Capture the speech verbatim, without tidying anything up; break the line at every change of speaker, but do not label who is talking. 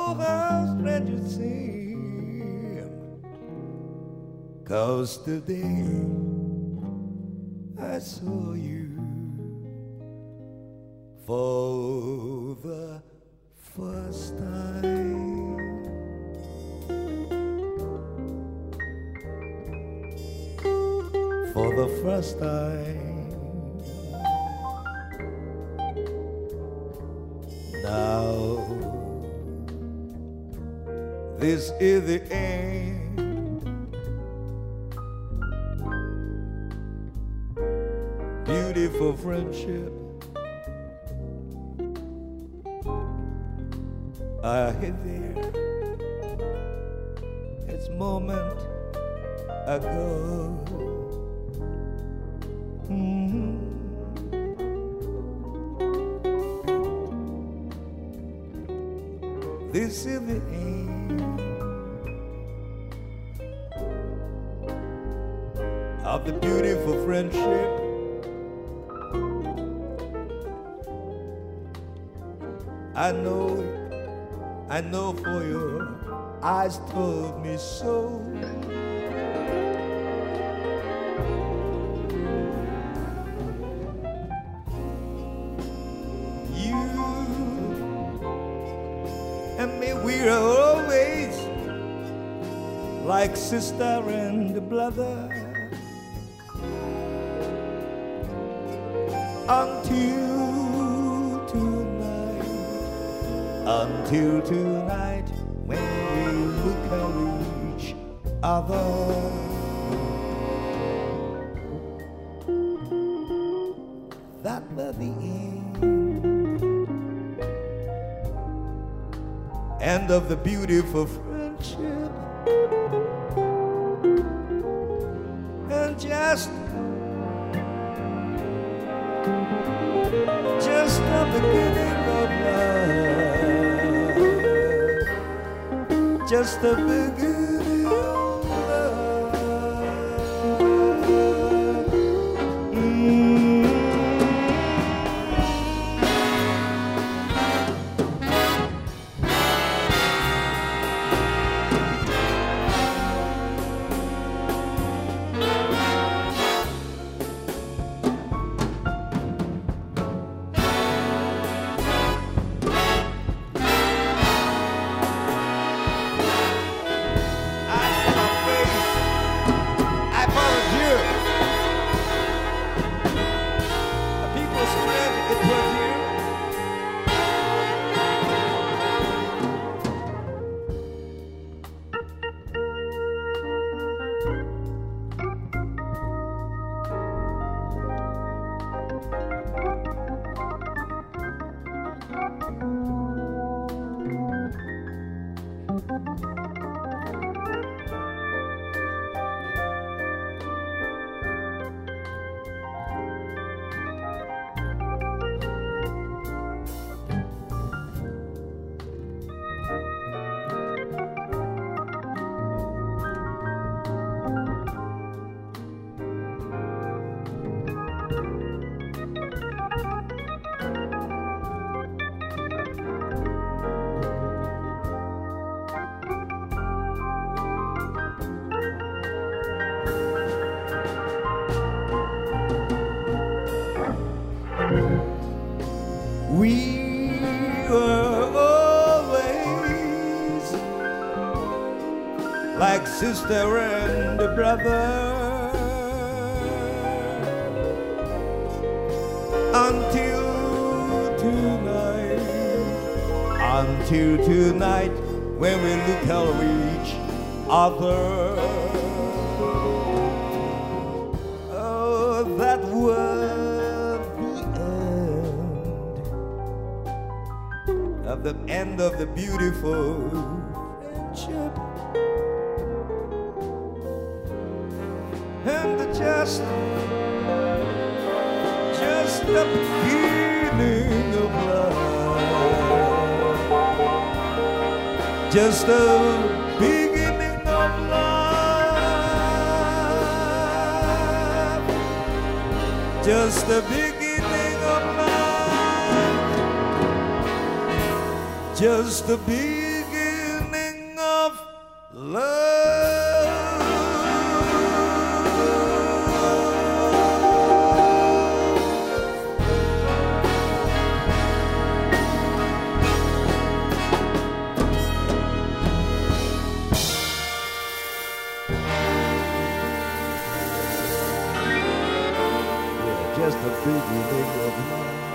Oh, how strange it seems, 'cause today I saw you for the first time. For the first time. Now this is the end. Beautiful friendship I hid there it's moment ago. Mm-hmm. This is the end of the beautiful friendship. I know, I know for your eyes told me so. You and me, we're always like sister and brother until tonight, until tonight when we look at each other. That will be the end, end of the beautiful friendship, and just, just the beginning of love, just the beginning of love. Mm. We were always like sister and brother until tonight, until tonight when we look at each other. Oh, that was of the end of the beautiful friendship, and just, just the beginning of love, just the beginning of love, just the beginning of love. Just the beginning just the beginning of love.